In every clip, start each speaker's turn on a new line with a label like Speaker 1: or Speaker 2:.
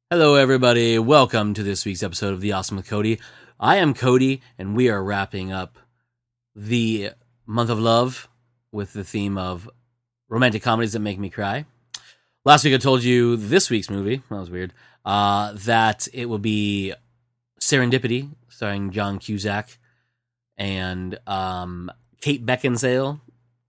Speaker 1: Hello, everybody. Welcome to this week's episode of The Awesome with Cody. I am Cody, and we are wrapping up the month of love with the theme of romantic comedies that make me cry. Last week I told you this week's movie, that was weird, that it will be Serendipity, starring John Cusack and Kate Beckinsale.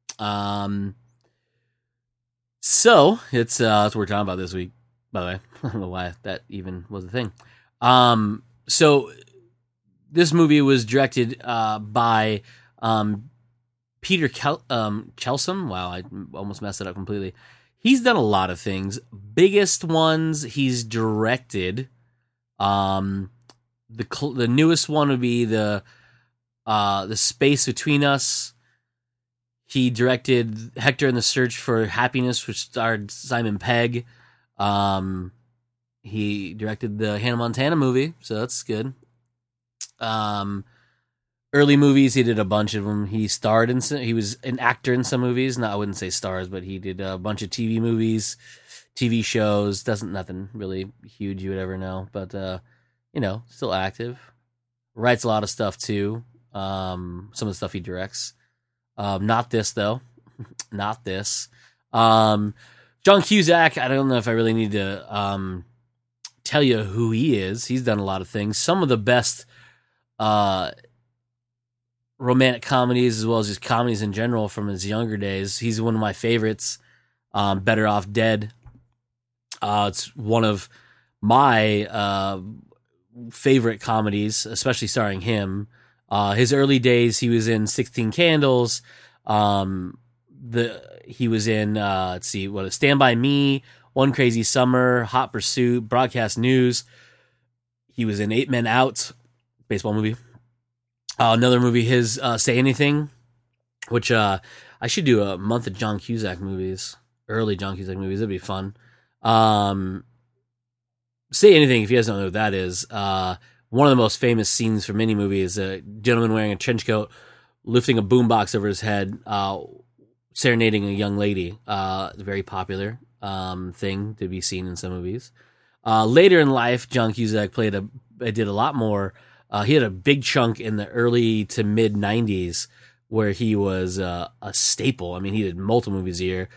Speaker 1: So, it's that's what we're talking about this week. By the way, I don't know why that even was a thing. So this movie was directed by Peter Chelsom. Wow, I almost messed it up completely. He's done a lot of things. Biggest ones he's directed. The newest one would be the Space Between Us. He directed Hector and the Search for Happiness, which starred Simon Pegg. He directed the Hannah Montana movie, so that's good. Early movies, he did a bunch of them. He starred in some, he was an actor in some movies. No, I wouldn't say stars, but he did a bunch of TV movies, TV shows. Nothing really huge you would ever know, but still active. Writes a lot of stuff too. Some of the stuff he directs. Not this though. Not this. John Cusack, I don't know if I really need to tell you who he is. He's done a lot of things. Some of the best romantic comedies, as well as just comedies in general from his younger days. He's one of my favorites. Better Off Dead. It's one of my favorite comedies, especially starring him. His early days, he was in 16 Candles. He was in Stand By Me, One Crazy Summer, Hot Pursuit, Broadcast News. He was in 8 Men Out, baseball movie. Another movie, his Say Anything, which I should do a month of John Cusack movies, early John Cusack movies. That'd be fun. Say Anything, if you guys don't know what that is, one of the most famous scenes from any movie is a gentleman wearing a trench coat, lifting a boombox over his head, serenading a young lady. Very popular thing to be seen in some movies. Later in life, John Cusack did a lot more. He had a big chunk in the early to mid 90s where he was a staple. I mean, he did multiple movies a year.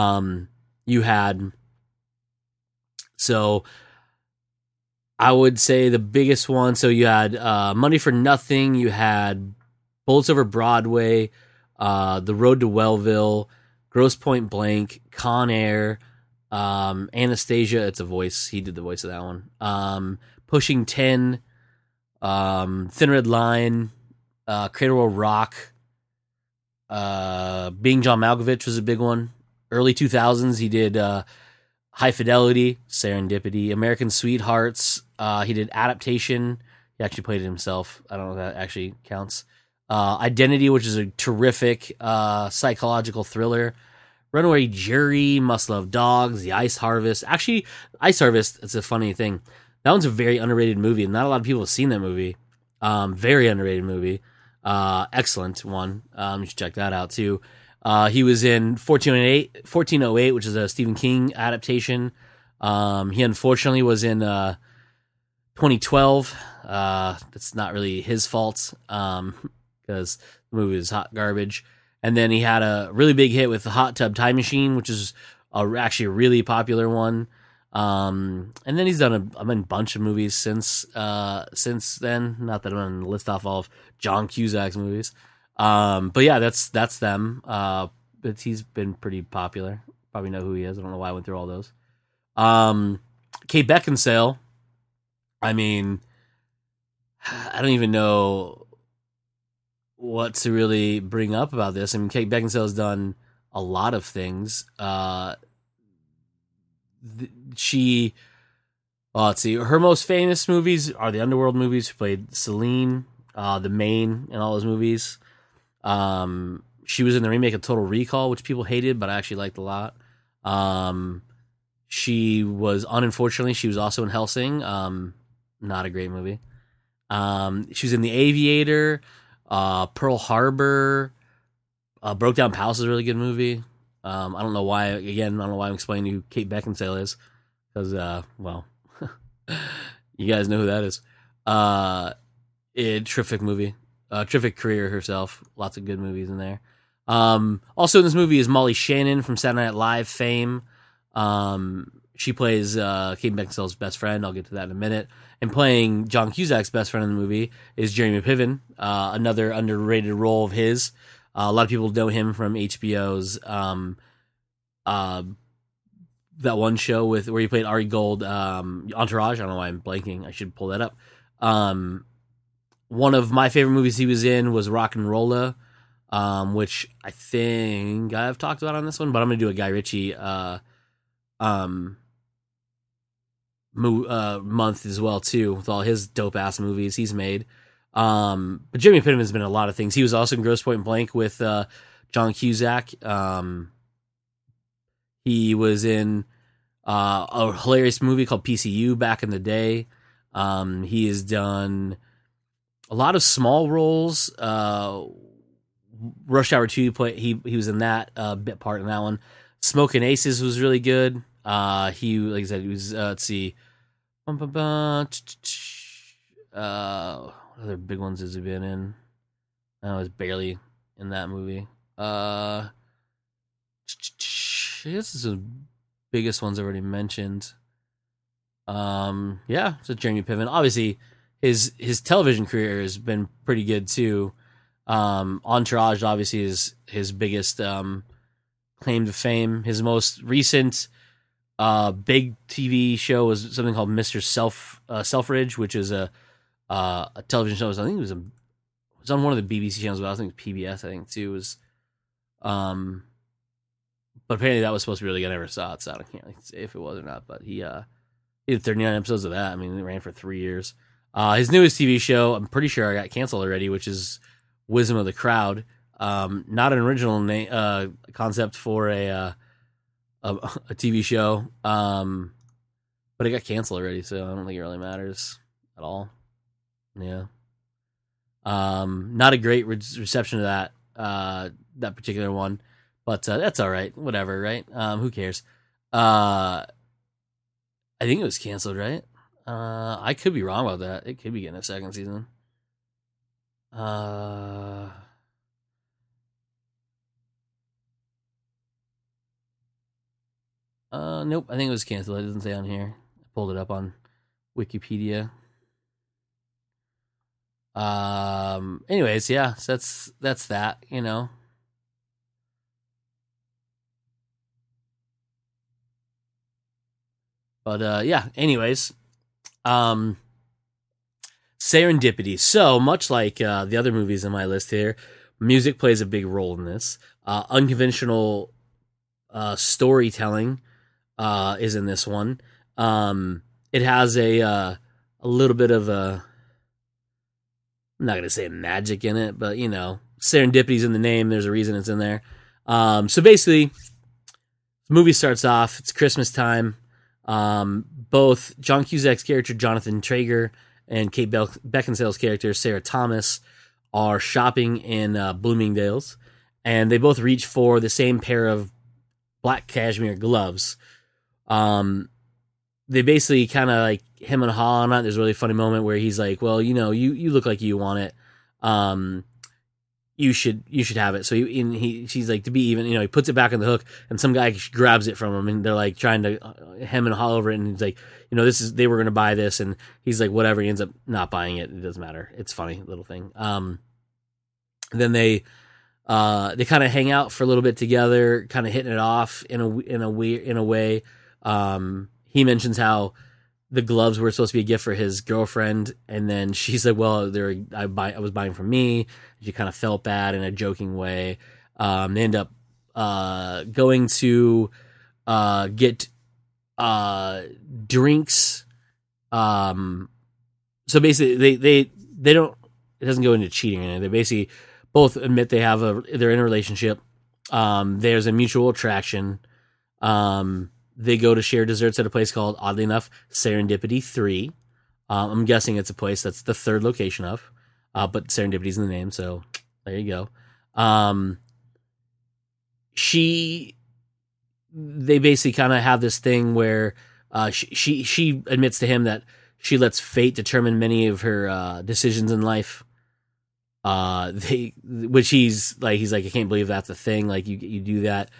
Speaker 1: I would say the biggest one. So you had Money for Nothing. You had Bullets Over Broadway, The Road to Wellville, Grosse Point Blank, Con Air, Anastasia. It's a voice. He did the voice of that one. Pushing 10, Thin Red Line, Cradle Will Rock, Being John Malkovich was a big one. Early 2000s, he did High Fidelity, Serendipity, American Sweethearts. He did Adaptation. He actually played it himself. I don't know if that actually counts. Identity, which is a terrific psychological thriller. Runaway Jury, Must Love Dogs, The Ice Harvest. Actually, Ice Harvest, it's a funny thing. That one's a very underrated movie, and not a lot of people have seen that movie. Very underrated movie. Excellent one. You should check that out, too. He was in 1408, which is a Stephen King adaptation. He unfortunately was in 2012. That's not really his fault, because the movie was hot garbage. And then he had a really big hit with the Hot Tub Time Machine, which is actually a really popular one. And then he's done a bunch of movies since then. Not that I'm going to list off all of John Cusack's movies. But yeah, that's them. But he's been pretty popular. Probably know who he is. I don't know why I went through all those. Kate Beckinsale. I mean, I don't even know what to really bring up about this. I mean, Kate Beckinsale has done a lot of things. Let's see. Her most famous movies are the Underworld movies. She played Celine, The Main, in all those movies. She was in the remake of Total Recall, which people hated, but I actually liked a lot. She was also in Hellsing. Not a great movie. She was in The Aviator, Pearl Harbor, Broke Down Palace is a really good movie. I don't know why I'm explaining who Kate Beckinsale is, because, You guys know who that is. Terrific movie. Terrific career herself. Lots of good movies in there. Also in this movie is Molly Shannon from Saturday Night Live fame. She plays Kate Beckinsale's best friend. I'll get to that in a minute. And playing John Cusack's best friend in the movie is Jeremy Piven, another underrated role of his. A lot of people know him from HBO's that one show where he played Ari Gold, Entourage. I don't know why I'm blanking. I should pull that up. One of my favorite movies he was in was Rock and Rolla, which I think I've talked about on this one, but I'm going to do a Guy Ritchie month as well too, with all his dope ass movies he's made. But Jeremy Piven has been in a lot of things. He was also in Grosse Pointe Blank with John Cusack. He was in a hilarious movie called PCU back in the day. He has done a lot of small roles. Rush Hour 2, he was in that bit part in that one. Smoking Aces was really good. He, like I said, he was, let's see. What other big ones has he been in? I was barely in that movie. I guess this is the biggest ones I already mentioned. Yeah, so Jeremy Piven. Obviously, his television career has been pretty good too. Entourage obviously is his biggest claim to fame. His most recent big TV show was something called Mr. Selfridge, which is a television show. I think it was on one of the BBC channels, but I think it was PBS. I think too was. But apparently that was supposed to be really good. I never saw it, so I can't say if it was or not. But he did 39 episodes of that. I mean, it ran for 3 years. His newest TV show, I'm pretty sure I got canceled already, which is Wisdom of the Crowd. Not an original concept for a TV show, but it got canceled already, so I don't think it really matters at all. Yeah. Not a great reception of that particular one. But that's all right. Whatever, right? Who cares? I think it was canceled, right? I could be wrong about that. It could be getting a second season. Nope. I think it was canceled. It doesn't say on here. I pulled it up on Wikipedia. Anyways, yeah. So that's that. You know. But yeah, anyways, Serendipity. So much like the other movies in my list here, music plays a big role in this. Unconventional storytelling is in this one. It has a little bit of a, I'm not going to say magic in it, but you know, serendipity's in the name. There's a reason it's in there. So basically, the movie starts off, it's Christmas time. Both John Cusack's character, Jonathan Traeger, and Kate Beckinsale's character, Sarah Thomas, are shopping in Bloomingdale's, and they both reach for the same pair of black cashmere gloves. They basically kind of like him and haw on it. There's a really funny moment where he's like, well, you know, you look like you want it. You should have it. So she's like, to be even, you know, he puts it back on the hook, and some guy grabs it from him, and they're like trying to hem and haw over it, and he's like, you know, they were going to buy this, and he's like, whatever. He ends up not buying it. It doesn't matter. It's a funny little thing. Then they kind of hang out for a little bit together, kind of hitting it off in a way. He mentions how the gloves were supposed to be a gift for his girlfriend, and then she's like, well, I was buying from me. She kind of felt bad in a joking way. They end up going to get drinks. So basically, they don't. It doesn't go into cheating or anything. They basically both admit they're in a relationship. There's a mutual attraction. They go to share desserts at a place called, oddly enough, Serendipity 3. I'm guessing it's a place that's the third location of, but Serendipity's in the name, so there you go. They basically kind of have this thing where she admits to him that she lets fate determine many of her decisions in life. Which he's like, I can't believe that's a thing. Like you do that.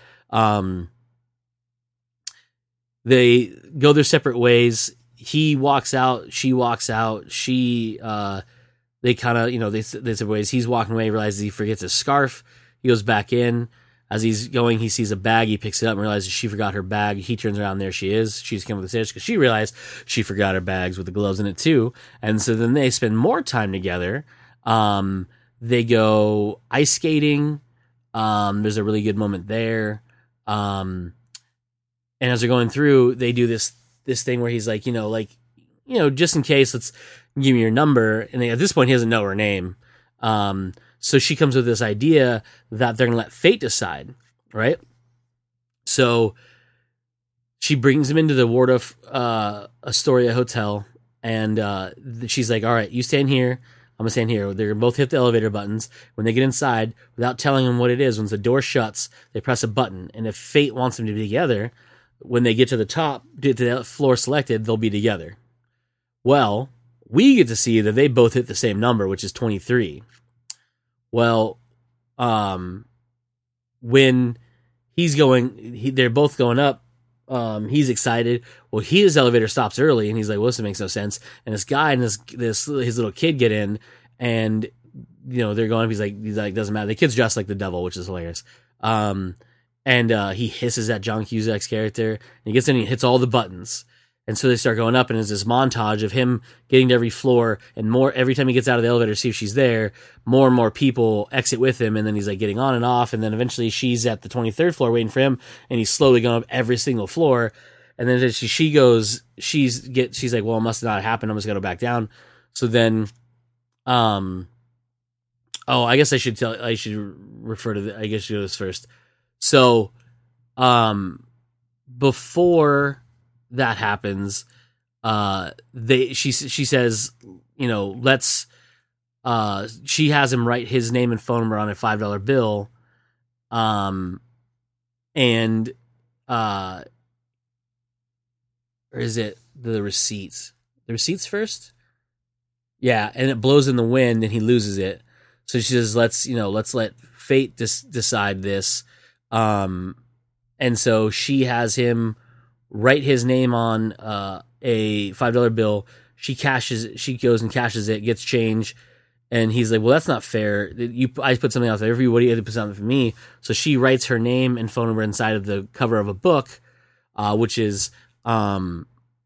Speaker 1: They go their separate ways. He walks out. She walks out. They kind of, they separate ways. He's walking away, realizes he forgets his scarf. He goes back in. As he's going, he sees a bag. He picks it up and realizes she forgot her bag. He turns around. There she is. She's coming up the stairs because she realized she forgot her bags with the gloves in it too. And so then they spend more time together. They go ice skating. There's a really good moment there. And as they're going through, they do this thing where he's like, just in case, let's give me your number. And at this point, he doesn't know her name. So she comes with this idea that they're going to let fate decide, right? So she brings him into the Waldorf Astoria Hotel, and she's like, all right, you stand here. I'm going to stand here. They're going to both hit the elevator buttons. When they get inside, without telling them what it is, once the door shuts, they press a button. And if fate wants them to be together, when they get to the top, to the floor selected, they'll be together. Well, we get to see that they both hit the same number, which is 23. Well, when they're both going up, he's excited. Well, his elevator stops early, and he's like, well, this makes no sense. And this guy and his little kid get in, and, they're going, he's like, doesn't matter. The kid's dressed like the devil, which is hilarious. And he hisses at John Cusack's character, and he gets in and he hits all the buttons. And so they start going up, and there's this montage of him getting to every floor, and every time he gets out of the elevator to see if she's there, more and more people exit with him, and then he's like getting on and off, and then eventually she's at the 23rd floor waiting for him, and he's slowly going up every single floor, and then she goes, she's like, well, it must not have happened, I'm just gonna go back down. So then, I guess I should refer to I guess you do this first. So, before that happens, she says, let's, she has him write his name and phone number on a $5 bill. And, or is it the receipts? The receipts first? Yeah. And it blows in the wind and he loses it. So she says, let's let fate decide this. And so she has him write his name on a $5 bill. She goes and cashes it, gets change, and he's like, well, that's not fair. I put something out there. Everybody had to put something for me. So she writes her name and phone number inside of the cover of a book, which is the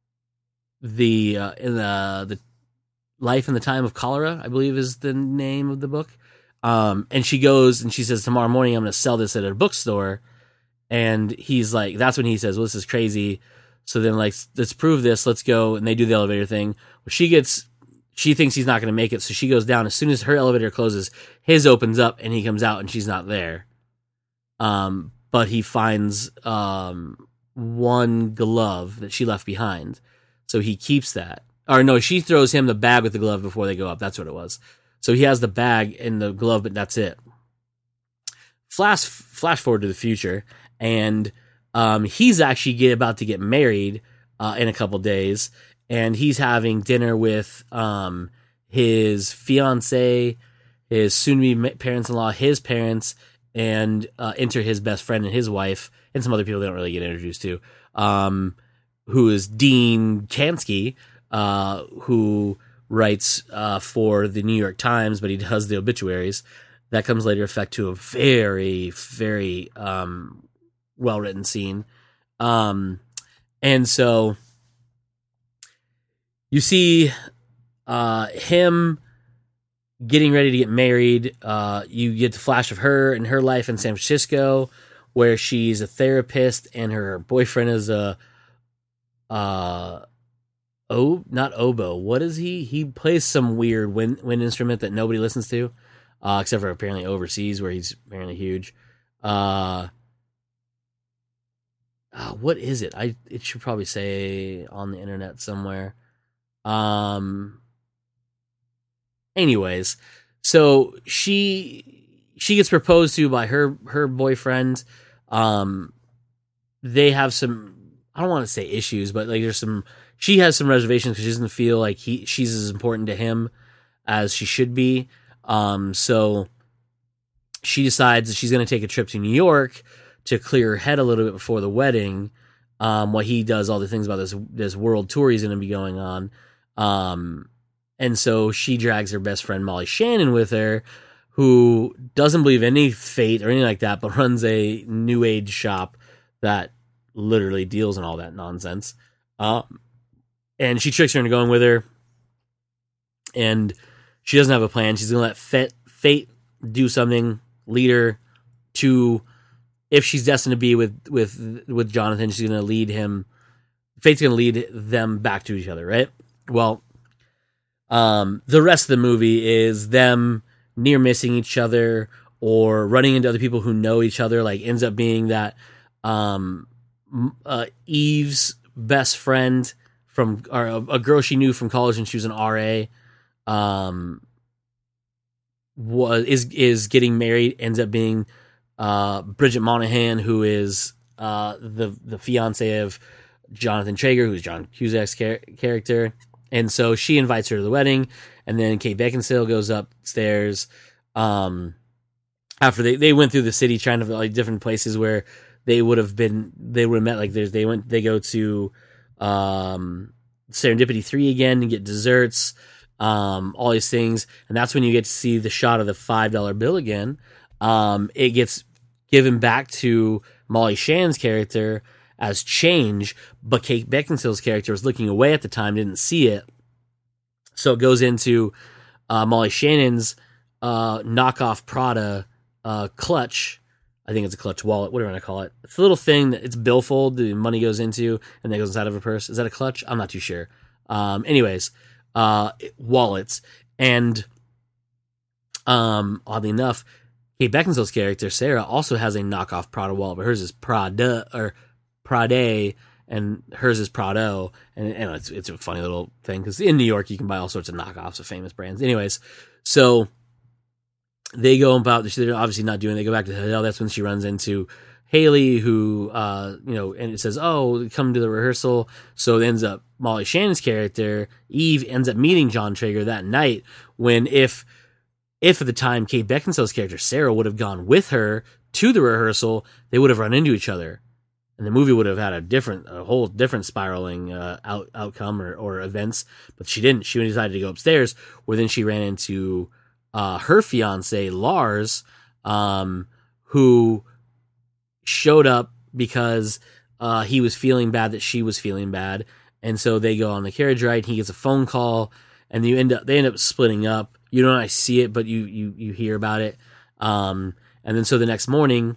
Speaker 1: Life in the Time of Cholera, I believe is the name of the book. And she goes and she says, tomorrow morning I'm going to sell this at a bookstore. And he's like, that's when he says, well, this is crazy. So then, like, let's prove this. Let's go. And they do the elevator thing. She thinks he's not going to make it. So she goes down. As soon as her elevator closes, his opens up and he comes out and she's not there. But he finds one glove that she left behind. So he keeps that. Or no, she throws him the bag with the glove before they go up. That's what it was. So he has the bag and the glove, but that's it. Flash forward to the future. And he's actually about to get married in a couple days, and he's having dinner with his fiance, his soon-to-be parents-in-law, his parents, and enter his best friend and his wife, and some other people they don't really get introduced to, who is Dean Kansky, who writes for the New York Times, but he does the obituaries. That comes later effect to a very, very well-written scene. And so you see him getting ready to get married. You get the flash of her and her life in San Francisco, where she's a therapist and her boyfriend is not oboe. What is he? He plays some weird wind instrument that nobody listens to, except for apparently overseas where he's apparently huge. What is it? It should probably say on the internet somewhere. Anyways, so she gets proposed to by her boyfriend. They have some, I don't want to say issues, but like there's some she has some reservations because she doesn't feel like she's as important to him as she should be. So she decides that she's going to take a trip to New York to clear her head a little bit before the wedding, while he does all the things about this world tour he's going to be going on. And so she drags her best friend Molly Shannon with her, who doesn't believe any fate or anything like that, but runs a new age shop that literally deals in all that nonsense. And she tricks her into going with her, and she doesn't have a plan. She's going to let fate do something, lead her to, if she's destined to be with Jonathan, she's going to lead him. Fate's going to lead them back to each other, right? Well, the rest of the movie is them near missing each other or running into other people who know each other. Like, ends up being that Eve's best friend from, or a girl she knew from college when she was an RA, is getting married. Ends up being Bridget Monahan, who is the fiance of Jonathan Traeger, who's John Cusack's character. And so she invites her to the wedding, and then Kate Beckinsale goes upstairs. After they went through the city trying to, like, different places where they would have met. Like, they go to Serendipity 3 again and get desserts, all these things, and that's when you get to see the shot of the $5 bill again. It gets given back to Molly Shannon's character as change, but Kate Beckinsale's character was looking away at the time, didn't see it. So it goes into Molly Shannon's knockoff Prada clutch. I think it's a clutch wallet. What do I want to call it? It's a little thing that it's billfold, the money goes into, and that goes inside of a purse. Is that a clutch? I'm not too sure. Anyways, wallets. And oddly enough, Kate Beckinsale's character, Sarah, also has a knockoff Prada wallet, but hers is Prada, or Prade, and hers is Prado, and it's a funny little thing, because in New York you can buy all sorts of knockoffs of famous brands. Anyways, so they go about, they're obviously not doing, they go back to the hotel. That's when she runs into Haley, who, and it says, oh, come to the rehearsal. So it ends up, Molly Shannon's character, Eve, ends up meeting John Traeger that night, when if at the time Kate Beckinsale's character, Sarah, would have gone with her to the rehearsal, they would have run into each other. And the movie would have had a whole different spiraling outcome or events, but she didn't. She decided to go upstairs, where then she ran into her fiance Lars, who showed up because he was feeling bad that she was feeling bad, and so they go on the carriage ride. He gets a phone call, and they end up splitting up. You don't see it, but you hear about it. And then so the next morning,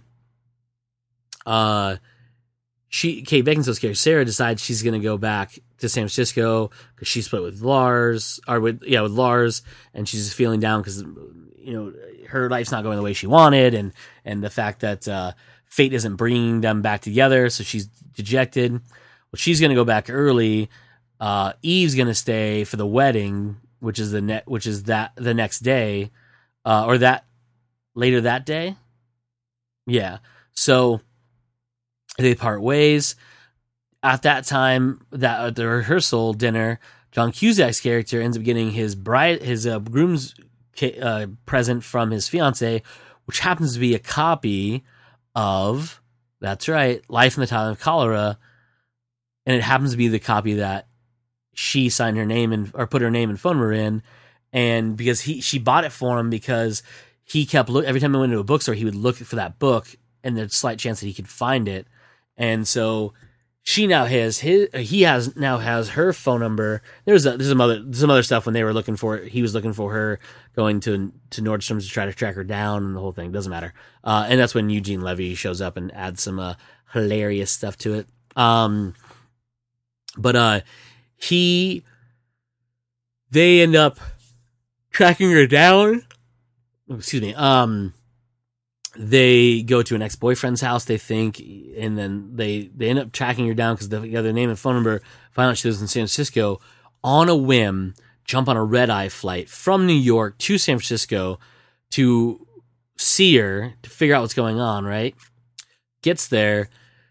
Speaker 1: Kate Beckinsale's character Sarah decides she's going to go back to San Francisco because she split with Lars, with Lars, and she's just feeling down because her life's not going the way she wanted, and the fact that fate isn't bringing them back together, so she's dejected. Well, she's going to go back early. Eve's going to stay for the wedding, which is the next day, or that later that day. Yeah, so they part ways. At that time, at the rehearsal dinner, John Cusack's character ends up getting his groom's present from his fiance, which happens to be a copy of, that's right, Life in the Time of Cholera, and it happens to be the copy that she signed her name in, or put her name and phone number in, and because she bought it for him because he kept every time he went to a bookstore, he would look for that book, and there's a slight chance that he could find it. And so he now has her phone number. There's some other stuff when they were looking for it. He was looking for her, going to Nordstrom's to try to track her down, and the whole thing doesn't matter. And that's when Eugene Levy shows up and adds some hilarious stuff to it. But they end up tracking her down. Excuse me. They go to an ex-boyfriend's house, they think, and then they end up tracking her down because they got their name and phone number. Find out she lives in San Francisco. On a whim, jump on a red-eye flight from New York to San Francisco to see her, to figure out what's going on, right? Gets there,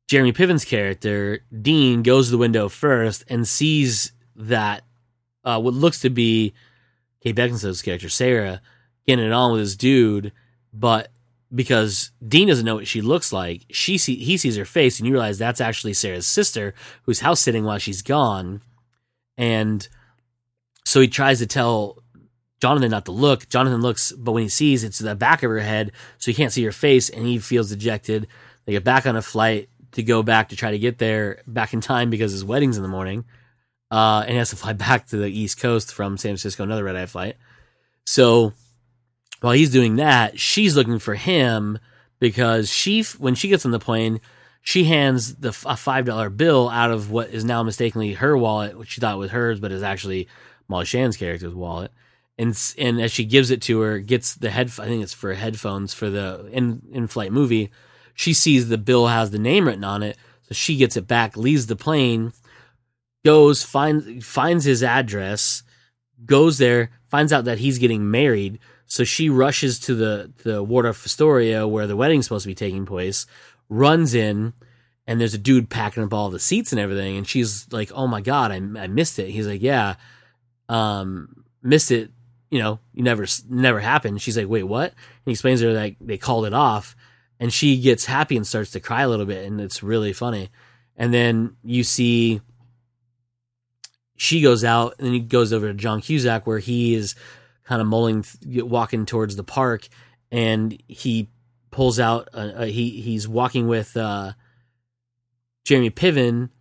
Speaker 1: Jeremy Piven's character, Dean, goes to the window first and sees that what looks to be Kate Beckinsale's character, Sarah, getting it on with this dude, but because Dean doesn't know what she looks like, he sees her face, and you realize that's actually Sarah's sister, who's house sitting while she's gone. And so he tries to tell Jonathan not to look. Jonathan looks, but when he sees, it's the back of her head, so he can't see her face, and he feels dejected. They get back on a flight to go back to try to get there back in time because his wedding's in the morning. And he has to fly back to the East Coast from San Francisco, another red-eye flight. So while he's doing that, she's looking for him because when she gets on the plane, she hands a $5 bill out of what is now mistakenly her wallet, which she thought was hers, but is actually Molly Shannon's character's wallet. And as she gives it to her, gets the I think it's for headphones for the in-flight movie, she sees the bill has the name written on it, so she gets it back, leaves the plane, goes, finds his address, goes there, finds out that he's getting married, so she rushes to the Waldorf Astoria where the wedding's supposed to be taking place, runs in, and there's a dude packing up all the seats and everything, and she's like, oh my God, I missed it. He's like, yeah, missed it, you never happened. She's like, wait, what? And he explains to her that they called it off, and she gets happy and starts to cry a little bit, and it's really funny. And then you see she goes out, and then he goes over to John Cusack where he is kind of walking towards the park, and he pulls out, he's walking with Jeremy Piven.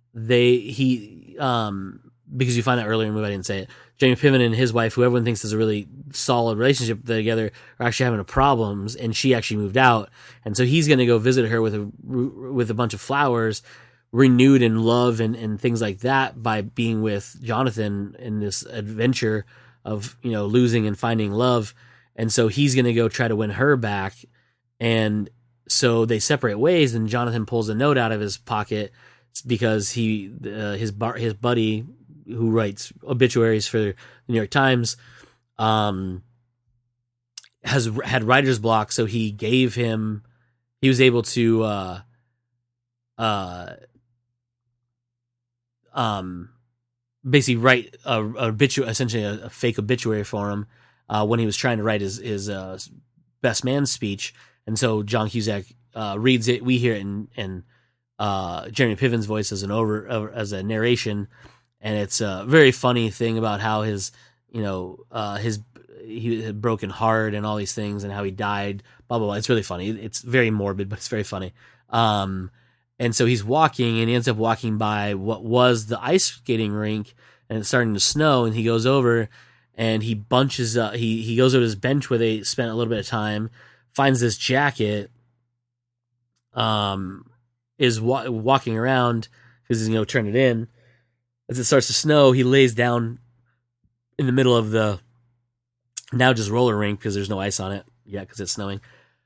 Speaker 1: Because you find out earlier in the movie, I didn't say it, Jeremy Piven and his wife, who everyone thinks is a really solid relationship together, are actually having problems, and she actually moved out, and so he's going to go visit her with a bunch of flowers, renewed in love and things like that by being with Jonathan in this adventure of losing and finding love, and so he's going to go try to win her back, and so they separate ways, and Jonathan pulls a note out of his pocket because his buddy who writes obituaries for the New York Times had writer's block, so he was able to basically write essentially a fake obituary for him when he was trying to write his best man speech, and so John Cusack reads it. We hear it in Jeremy Piven's voice as a narration. And it's a very funny thing about how he had broken heart and all these things and how he died, blah, blah, blah. It's really funny. It's very morbid, but it's very funny. And so he's walking, and he ends up walking by what was the ice skating rink, and it's starting to snow, and he goes over and he bunches up, he goes over to his bench where they spent a little bit of time, finds this jacket, is walking around because he's going to turn it in. As it starts to snow, he lays down in the middle of the now just roller rink because there's no ice on it yet because it's snowing.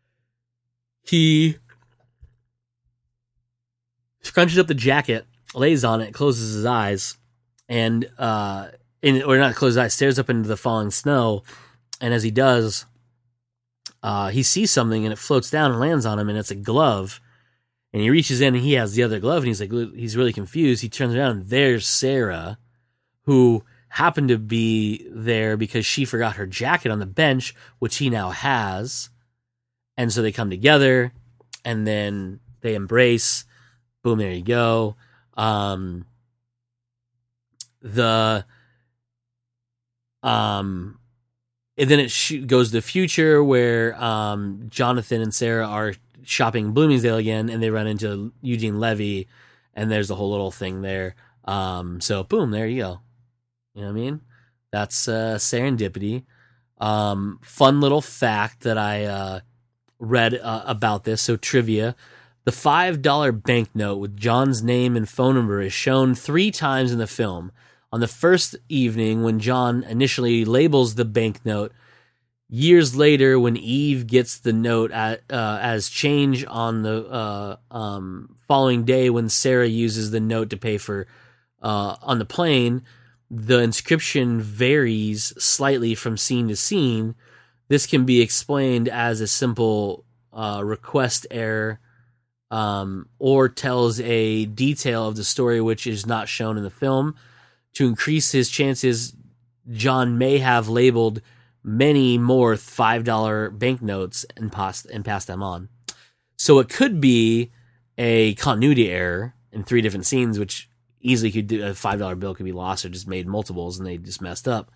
Speaker 1: He scrunches up the jacket, lays on it, closes his eyes, or not closes his eyes, stares up into the falling snow, and as he does, he sees something, and it floats down and lands on him, and it's a glove. And he reaches in, and he has the other glove, and he's really confused. He turns around, and there's Sarah, who happened to be there because she forgot her jacket on the bench, which he now has. And so they come together, and then they embrace. Boom, there you go. And then it goes to the future where Jonathan and Sarah are shopping Bloomingdale again, and they run into Eugene Levy, and there's a whole little thing there. So boom, there you go. You know what I mean? That's serendipity. Fun little fact that I read about this. So trivia: the $5 banknote with John's name and phone number is shown 3 times in the film. On the first evening, when John initially labels the banknote. Years later, when Eve gets the note as change on the following day, when Sarah uses the note to pay for on the plane, the inscription varies slightly from scene to scene. This can be explained as a simple request error or tells a detail of the story which is not shown in the film. To increase his chances, John may have labeled many more $5 banknotes and passed them on. So it could be a continuity error in 3 different scenes, which easily could do. A $5 bill could be lost or just made multiples and they just messed up.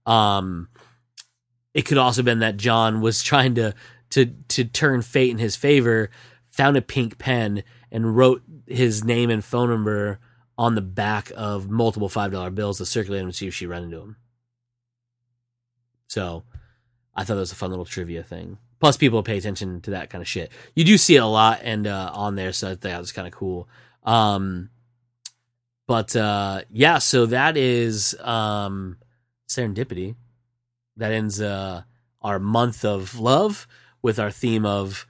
Speaker 1: It could also have been that John was trying to turn fate in his favor, found a pink pen and wrote his name and phone number on the back of multiple $5 bills to circulate them to see if she ran into him. So I thought that was a fun little trivia thing. Plus, people pay attention to that kind of shit. You do see it a lot and on there, so I thought that was kind of cool. Yeah, so that is Serendipity. That ends our month of love with our theme of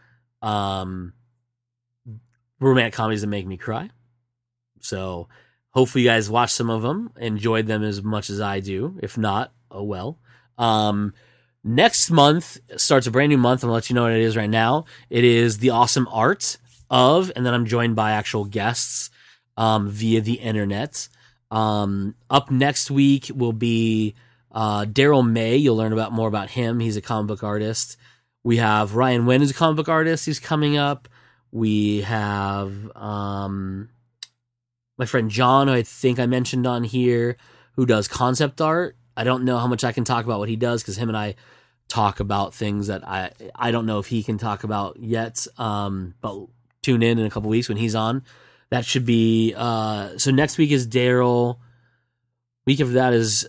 Speaker 1: romantic comedies that make me cry. So hopefully you guys watched some of them, enjoyed them as much as I do. If not, oh well. Next month starts a brand new month. I'm going to let you know what it is right now. It is The Awesome Art of, and then I'm joined by actual guests via the internet. Up next week will be Daryl May. You'll learn more about him. He's a comic book artist. We have Ryan Wynn, who's a comic book artist. He's coming up. We have my friend John, who I think I mentioned on here, who does concept art. I don't know how much I can talk about what he does because him and I talk about things that I don't know if he can talk about yet. But tune in a couple weeks when he's on. That should be so. Next week is Daryl. Week after that is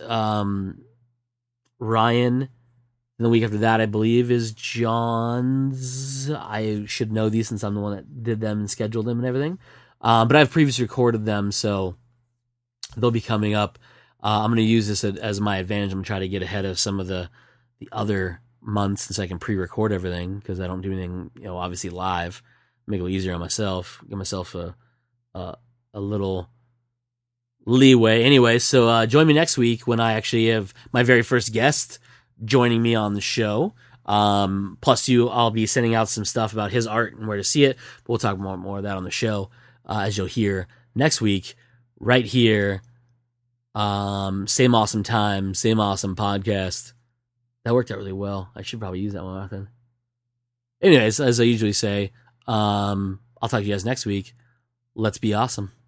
Speaker 1: Ryan. And the week after that, I believe, is John's. I should know these since I'm the one that did them and scheduled them and everything. But I've previously recorded them, so they'll be coming up. I'm going to use this as my advantage. I'm going to try to get ahead of some of the other months since I can pre-record everything because I don't do anything, obviously live. Make it a little easier on myself. Give myself a little leeway. Anyway, so join me next week when I actually have my very first guest joining me on the show. Plus, I'll be sending out some stuff about his art and where to see it. But we'll talk more of that on the show as you'll hear next week, right here. Same awesome time, same awesome podcast. That worked out really well. I should probably use that one often. Anyways, as I usually say, I'll talk to you guys next week. Let's be awesome.